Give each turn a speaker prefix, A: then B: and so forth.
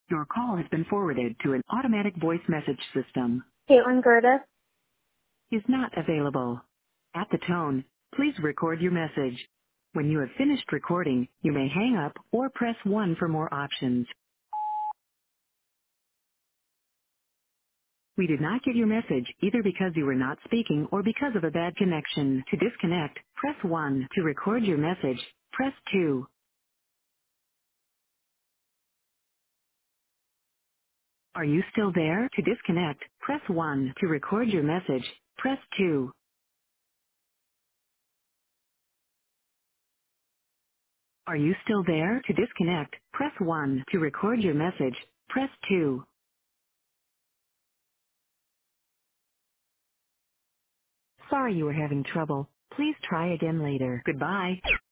A: Your call has been forwarded to an automatic voice message system.
B: Caitlin Gertis.
A: Is not available. At the tone, please record your message. When you have finished recording, you may hang up or press 1 for more options. We did not get your message either because you were not speaking or because of a bad connection. To disconnect, press 1. To record your message, press 2. Are you still there? To disconnect, press 1. To record your message, press 2. Are you still there? To disconnect, press 1. To record your message, press 2. Sorry you were having trouble. Please try again later. Goodbye.